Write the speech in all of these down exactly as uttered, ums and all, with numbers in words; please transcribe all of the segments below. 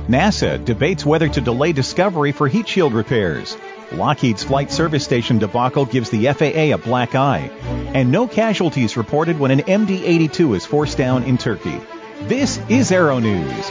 NASA debates whether to delay Discovery for heat shield repairs. Lockheed's Flight Service Station debacle gives the F A A a black eye. And no casualties reported when an M D eighty-two is forced down in Turkey. This is Aero News.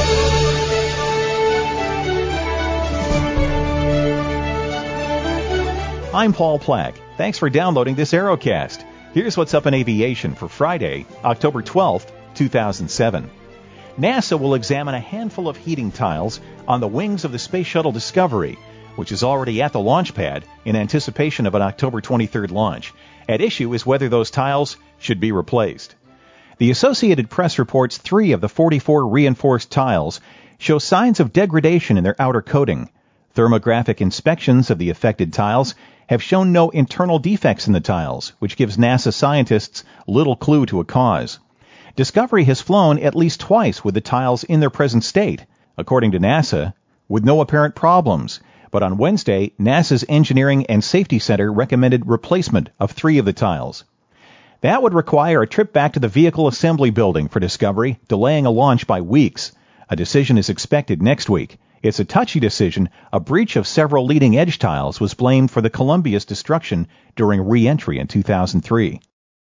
I'm Paul Plack. Thanks for downloading this Aerocast. Here's what's up in aviation for Friday, October twelfth, two thousand seven. NASA will examine a handful of heating tiles on the wings of the Space Shuttle Discovery, which is already at the launch pad in anticipation of an October twenty-third launch. At issue is whether those tiles should be replaced. The Associated Press reports three of the forty-four reinforced tiles show signs of degradation in their outer coating. Thermographic inspections of the affected tiles have shown no internal defects in the tiles, which gives NASA scientists little clue to a cause. Discovery has flown at least twice with the tiles in their present state, according to NASA, with no apparent problems. But on Wednesday, NASA's Engineering and Safety Center recommended replacement of three of the tiles. That would require a trip back to the Vehicle Assembly Building for Discovery, delaying a launch by weeks. A decision is expected next week. It's a touchy decision. A breach of several leading-edge tiles was blamed for the Columbia's destruction during re-entry in two thousand three.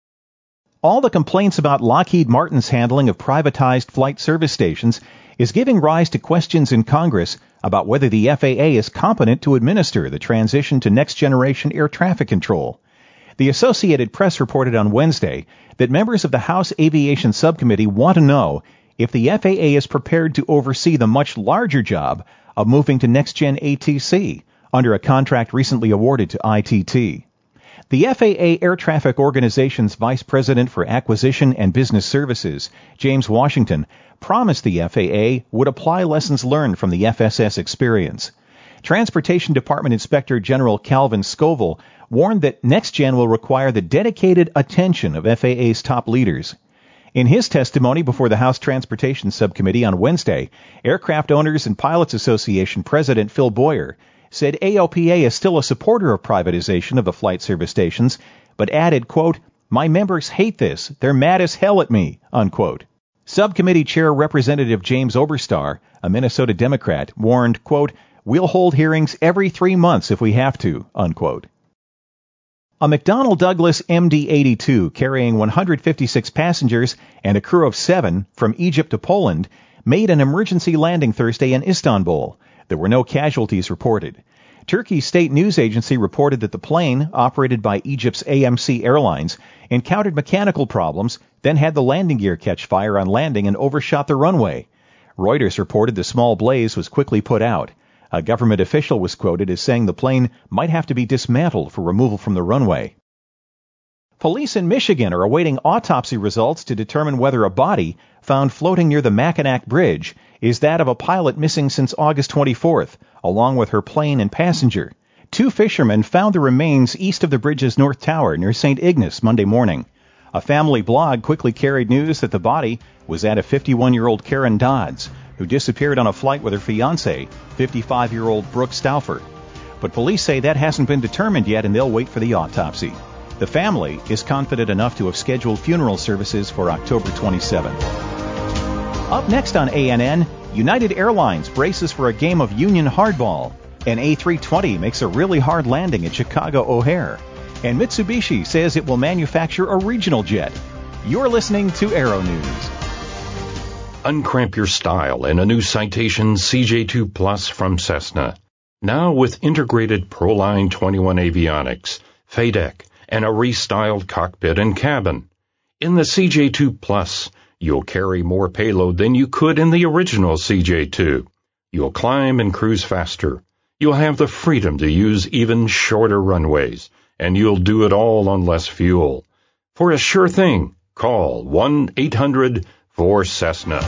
All the complaints about Lockheed Martin's handling of privatized flight service stations is giving rise to questions in Congress about whether the F A A is competent to administer the transition to next-generation air traffic control. The Associated Press reported on Wednesday that members of the House Aviation Subcommittee want to know if the F A A is prepared to oversee the much larger job of moving to next-gen A T C under a contract recently awarded to I T T. The F A A Air Traffic Organization's Vice President for Acquisition and Business Services, James Washington, promised the F A A would apply lessons learned from the F S S experience. Transportation Department Inspector General Calvin Scoville warned that NextGen will require the dedicated attention of F A A's top leaders. In his testimony before the House Transportation Subcommittee on Wednesday, Aircraft Owners and Pilots Association President Phil Boyer said A O P A is still a supporter of privatization of the flight service stations, but added, quote, "My members hate this. They're mad as hell at me," unquote. Subcommittee Chair Representative James Oberstar, a Minnesota Democrat, warned, quote, "We'll hold hearings every three months if we have to," unquote. A McDonnell Douglas M D eighty-two carrying one hundred fifty-six passengers and a crew of seven from Egypt to Poland made an emergency landing Thursday in Istanbul. There were no casualties reported. Turkey's state news agency reported that the plane, operated by Egypt's A M C Airlines, encountered mechanical problems, then had the landing gear catch fire on landing and overshot the runway. Reuters reported the small blaze was quickly put out. A government official was quoted as saying the plane might have to be dismantled for removal from the runway. Police in Michigan are awaiting autopsy results to determine whether a body found floating near the Mackinac Bridge is that of a pilot missing since August twenty-fourth, along with her plane and passenger. Two fishermen found the remains east of the bridge's north tower near Saint Ignace Monday morning. A family blog quickly carried news that the body was that of fifty-one-year-old Karen Dodds, who disappeared on a flight with her fiancé, fifty-five-year-old Brooke Stauffer. But police say that hasn't been determined yet, and they'll wait for the autopsy. The family is confident enough to have scheduled funeral services for October twenty-seventh. Up next on A N N, United Airlines braces for a game of Union hardball. An A three twenty makes a really hard landing at Chicago O'Hare. And Mitsubishi says it will manufacture a regional jet. You're listening to Aero News. Uncramp your style in a new Citation C J two Plus from Cessna. Now with integrated Proline twenty-one avionics, F A D E C, and a restyled cockpit and cabin. In the C J two Plus, you'll carry more payload than you could in the original C J two. You'll climb and cruise faster. You'll have the freedom to use even shorter runways, and you'll do it all on less fuel. For a sure thing, call one eight hundred four Cessna.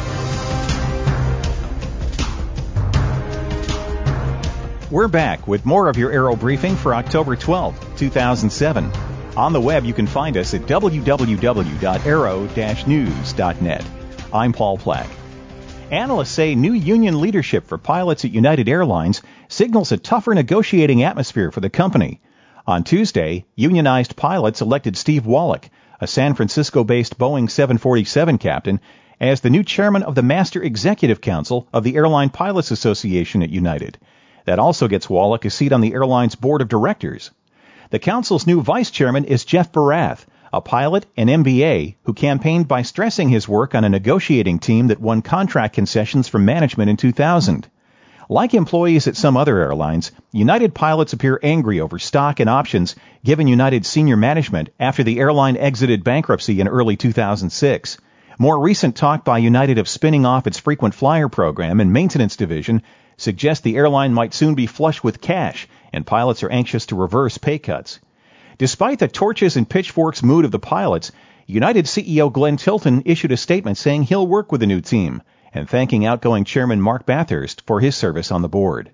We're back with more of your Aero Briefing for October twelfth, two thousand seven. On the web, you can find us at w w w dot aero dash news dot net. I'm Paul Plack. Analysts say new union leadership for pilots at United Airlines signals a tougher negotiating atmosphere for the company. On Tuesday, unionized pilots elected Steve Wallach, a San Francisco-based Boeing seven forty-seven captain, as the new chairman of the Master Executive Council of the Airline Pilots Association at United. That also gets Wallach a seat on the airline's board of directors. The council's new vice chairman is Jeff Barath, a pilot and M B A who campaigned by stressing his work on a negotiating team that won contract concessions from management in two thousand. Like employees at some other airlines, United pilots appear angry over stock and options given United's senior management after the airline exited bankruptcy in early two thousand six. More recent talk by United of spinning off its frequent flyer program and maintenance division suggests the airline might soon be flush with cash, and pilots are anxious to reverse pay cuts. Despite the torches and pitchforks mood of the pilots, United C E O Glenn Tilton issued a statement saying he'll work with the new team, and thanking outgoing chairman Mark Bathurst for his service on the board.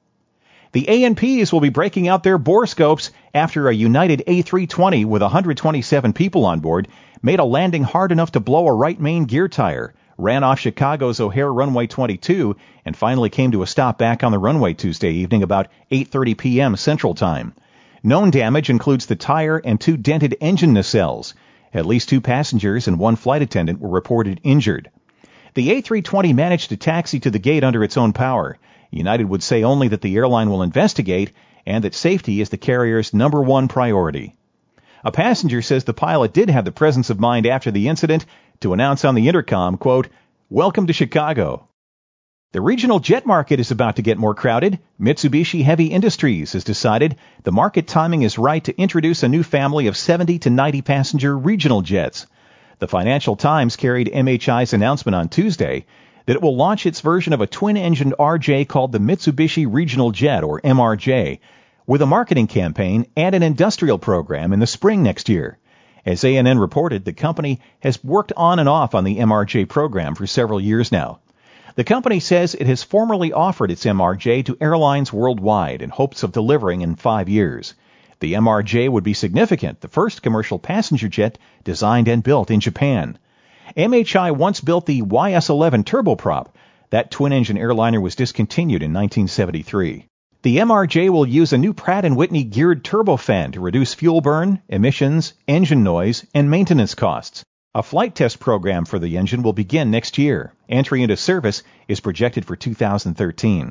The A and Ps will be breaking out their borescopes after a United A three twenty with one hundred twenty-seven people on board made a landing hard enough to blow a right main gear tire, ran off Chicago's O'Hare Runway twenty-two, and finally came to a stop back on the runway Tuesday evening about eight thirty p.m. Central Time. Known damage includes the tire and two dented engine nacelles. At least two passengers and one flight attendant were reported injured. The A three twenty managed to taxi to the gate under its own power. United would say only that the airline will investigate and that safety is the carrier's number one priority. A passenger says the pilot did have the presence of mind after the incident to announce on the intercom, quote, "Welcome to Chicago." The regional jet market is about to get more crowded. Mitsubishi Heavy Industries has decided the market timing is right to introduce a new family of seventy to ninety passenger regional jets. The Financial Times carried M H I's announcement on Tuesday that it will launch its version of a twin-engined R J called the Mitsubishi Regional Jet, or M R J, with a marketing campaign and an industrial program in the spring next year. As A N N reported, the company has worked on and off on the M R J program for several years now. The company says it has formally offered its M R J to airlines worldwide in hopes of delivering in five years. The M R J would be significant, the first commercial passenger jet designed and built in Japan. M H I once built the Y S eleven turboprop. That twin-engine airliner was discontinued in nineteen seventy-three. The M R J will use a new Pratt and Whitney geared turbofan to reduce fuel burn, emissions, engine noise, and maintenance costs. A flight test program for the engine will begin next year. Entry into service is projected for two thousand thirteen.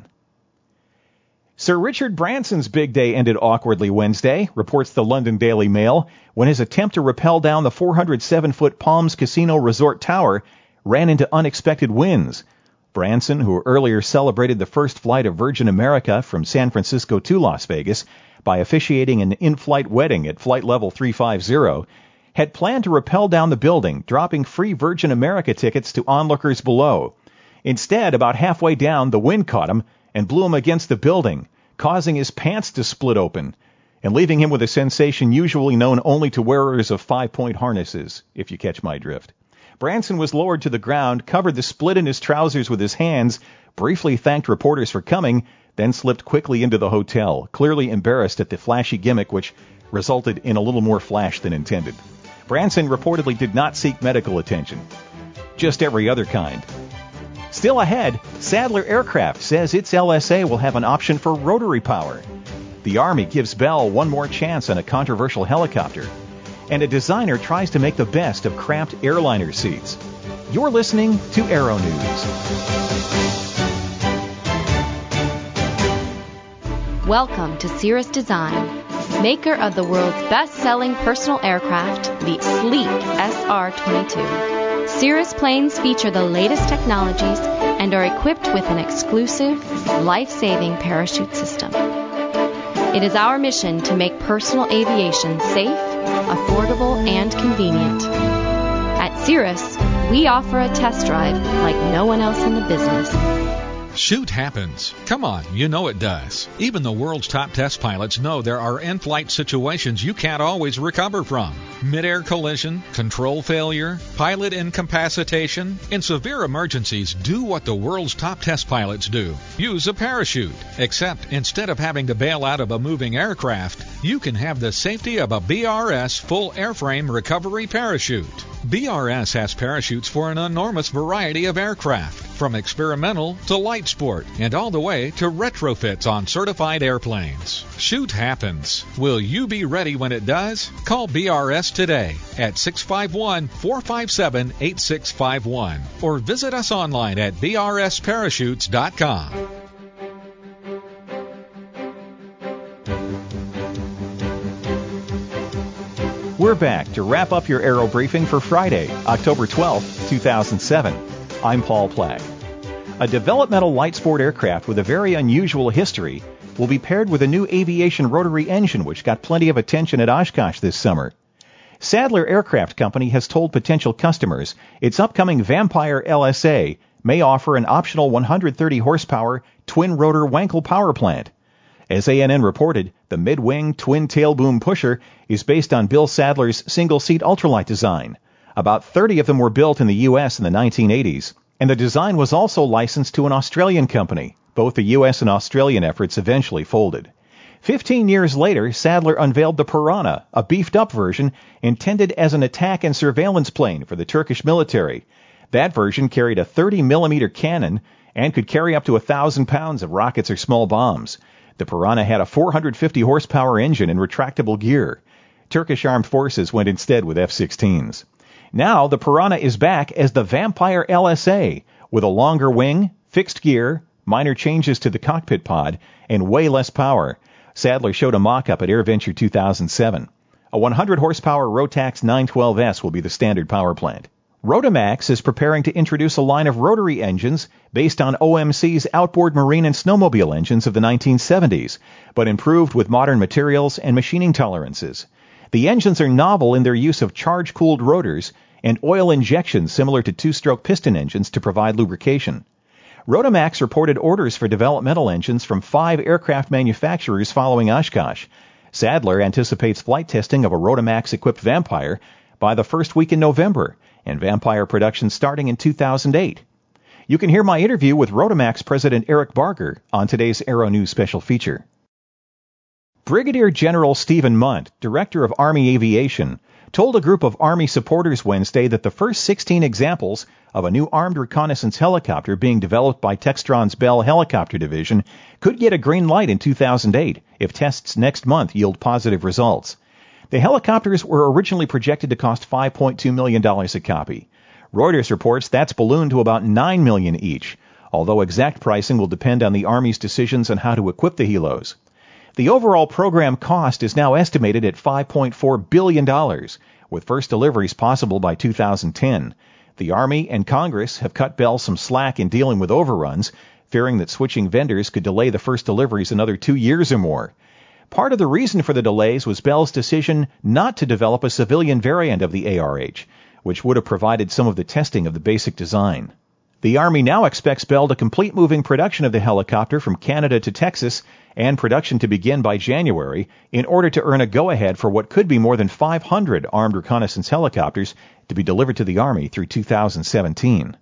Sir Richard Branson's big day ended awkwardly Wednesday, reports the London Daily Mail, when his attempt to rappel down the four hundred seven foot Palms Casino Resort Tower ran into unexpected winds. Branson, who earlier celebrated the first flight of Virgin America from San Francisco to Las Vegas by officiating an in-flight wedding at flight level three fifty, had planned to rappel down the building, dropping free Virgin America tickets to onlookers below. Instead, about halfway down, the wind caught him and blew him against the building, causing his pants to split open, and leaving him with a sensation usually known only to wearers of five-point harnesses, if you catch my drift. Branson was lowered to the ground, covered the split in his trousers with his hands, briefly thanked reporters for coming, then slipped quickly into the hotel, clearly embarrassed at the flashy gimmick which resulted in a little more flash than intended. Branson reportedly did not seek medical attention. Just every other kind. Still ahead, Sadler Aircraft says its L S A will have an option for rotary power. The Army gives Bell one more chance on a controversial helicopter. And a designer tries to make the best of cramped airliner seats. You're listening to Aero News. Welcome to Cirrus Design, maker of the world's best-selling personal aircraft, the sleek S R twenty-two. Cirrus planes feature the latest technologies and are equipped with an exclusive, life-saving parachute system. It is our mission to make personal aviation safe, affordable, and convenient. At Cirrus, we offer a test drive like no one else in the business. Shoot happens. Come on, you know it does. Even the world's top test pilots know there are in-flight situations you can't always recover from. Mid-air collision, control failure, pilot incapacitation. In severe emergencies, do what the world's top test pilots do. Use a parachute. Except instead of having to bail out of a moving aircraft, you can have the safety of a B R S full airframe recovery parachute. B R S has parachutes for an enormous variety of aircraft. from experimental to light sport, and all the way to retrofits on certified airplanes. Shoot happens. Will you be ready when it does? Call B R S today at six five one, four five seven, eight six five one or visit us online at b r s parachutes dot com. We're back to wrap up your Aero Briefing for Friday, October twelfth, two thousand seven. I'm Paul Plack. A developmental light sport aircraft with a very unusual history will be paired with a new aviation rotary engine which got plenty of attention at Oshkosh this summer. Sadler Aircraft Company has told potential customers its upcoming Vampire L S A may offer an optional one hundred thirty horsepower twin-rotor Wankel power plant. As A N N reported, the mid-wing twin-tailboom pusher is based on Bill Sadler's single-seat ultralight design. About thirty of them were built in the U S in the nineteen eighties, and the design was also licensed to an Australian company. Both the U S and Australian efforts eventually folded. Fifteen years later, Sadler unveiled the Piranha, a beefed-up version intended as an attack and surveillance plane for the Turkish military. That version carried a thirty millimeter cannon and could carry up to one thousand pounds of rockets or small bombs. The Piranha had a four hundred fifty horsepower engine and retractable gear. Turkish armed forces went instead with F sixteens. Now, the Piranha is back as the Vampire L S A, with a longer wing, fixed gear, minor changes to the cockpit pod, and way less power. Sadler showed a mock-up at AirVenture two thousand seven. A one hundred horsepower Rotax nine twelve S will be the standard power plant. Rotamax is preparing to introduce a line of rotary engines based on O M C's outboard marine and snowmobile engines of the nineteen seventies, but improved with modern materials and machining tolerances. The engines are novel in their use of charge-cooled rotors and oil injection similar to two-stroke piston engines to provide lubrication. Rotamax reported orders for developmental engines from five aircraft manufacturers following Oshkosh. Sadler anticipates flight testing of a Rotamax-equipped Vampire by the first week in November, and Vampire production starting in two thousand eight. You can hear my interview with Rotamax President Eric Barger on today's Aero News special feature. Brigadier General Stephen Munt, Director of Army Aviation, told a group of Army supporters Wednesday that the first sixteen examples of a new armed reconnaissance helicopter being developed by Textron's Bell Helicopter Division could get a green light in two thousand eight if tests next month yield positive results. The helicopters were originally projected to cost five point two million dollars a copy. Reuters reports that's ballooned to about nine million dollars each, although exact pricing will depend on the Army's decisions on how to equip the helos. The overall program cost is now estimated at five point four billion dollars, with first deliveries possible by two thousand ten. The Army and Congress have cut Bell some slack in dealing with overruns, fearing that switching vendors could delay the first deliveries another two years or more. Part of the reason for the delays was Bell's decision not to develop a civilian variant of the A R H, which would have provided some of the testing of the basic design. The Army now expects Bell to complete moving production of the helicopter from Canada to Texas and production to begin by January in order to earn a go-ahead for what could be more than five hundred armed reconnaissance helicopters to be delivered to the Army through two thousand seventeen.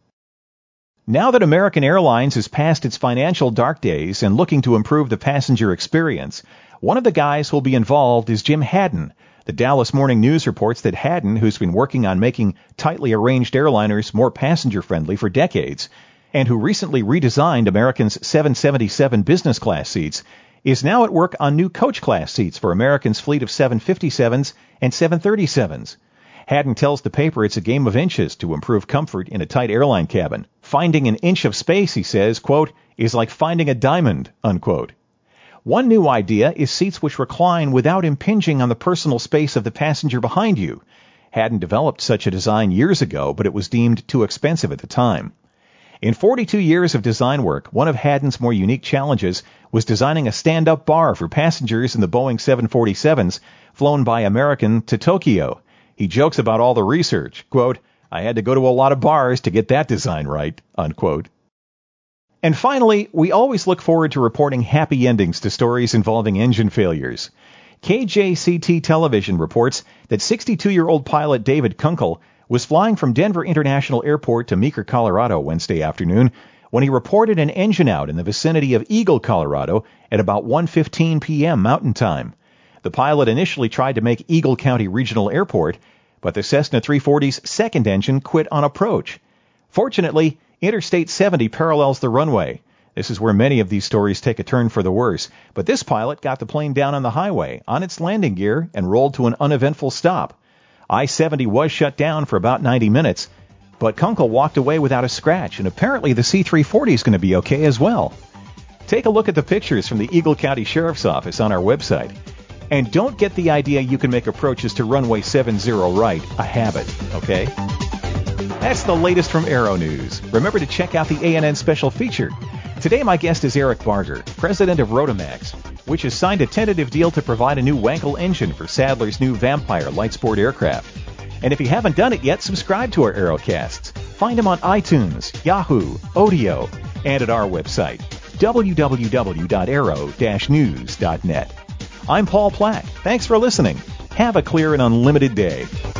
Now that American Airlines is past its financial dark days and looking to improve the passenger experience, one of the guys who will be involved is Jim Haddon. The Dallas Morning News reports that Haddon, who's been working on making tightly arranged airliners more passenger-friendly for decades, and who recently redesigned American's seven seventy-seven business class seats, is now at work on new coach class seats for American's fleet of seven fifty-sevens and seven thirty-sevens. Haddon tells the paper it's a game of inches to improve comfort in a tight airline cabin. Finding an inch of space, he says, quote, is like finding a diamond, unquote. One new idea is seats which recline without impinging on the personal space of the passenger behind you. Haddon developed such a design years ago, but it was deemed too expensive at the time. In forty-two years of design work, one of Haddon's more unique challenges was designing a stand-up bar for passengers in the Boeing seven forty-sevens flown by American to Tokyo. He jokes about all the research, quote, I had to go to a lot of bars to get that design right, unquote. And finally, we always look forward to reporting happy endings to stories involving engine failures. K J C T Television reports that sixty-two-year-old pilot David Kunkel was flying from Denver International Airport to Meeker, Colorado Wednesday afternoon when he reported an engine out in the vicinity of Eagle, Colorado at about one fifteen p.m. Mountain Time. The pilot initially tried to make Eagle County Regional Airport, but the Cessna three forty's second engine quit on approach. Fortunately, Interstate seventy parallels the runway. This is where many of these stories take a turn for the worse. But this pilot got the plane down on the highway, on its landing gear, and rolled to an uneventful stop. I seventy was shut down for about ninety minutes, but Kunkel walked away without a scratch, and apparently the C three forty is going to be okay as well. Take a look at the pictures from the Eagle County Sheriff's Office on our website. And don't get the idea you can make approaches to runway seventy right a habit, okay? That's the latest from Aero News. Remember to check out the A N N special feature. Today my guest is Eric Barger, president of Rotomax, which has signed a tentative deal to provide a new Wankel engine for Sadler's new Vampire light sport aircraft. And if you haven't done it yet, subscribe to our Aerocasts. Find them on iTunes, Yahoo, Odeo, and at our website, w w w dot aero dash news dot net. I'm Paul Plack. Thanks for listening. Have a clear and unlimited day.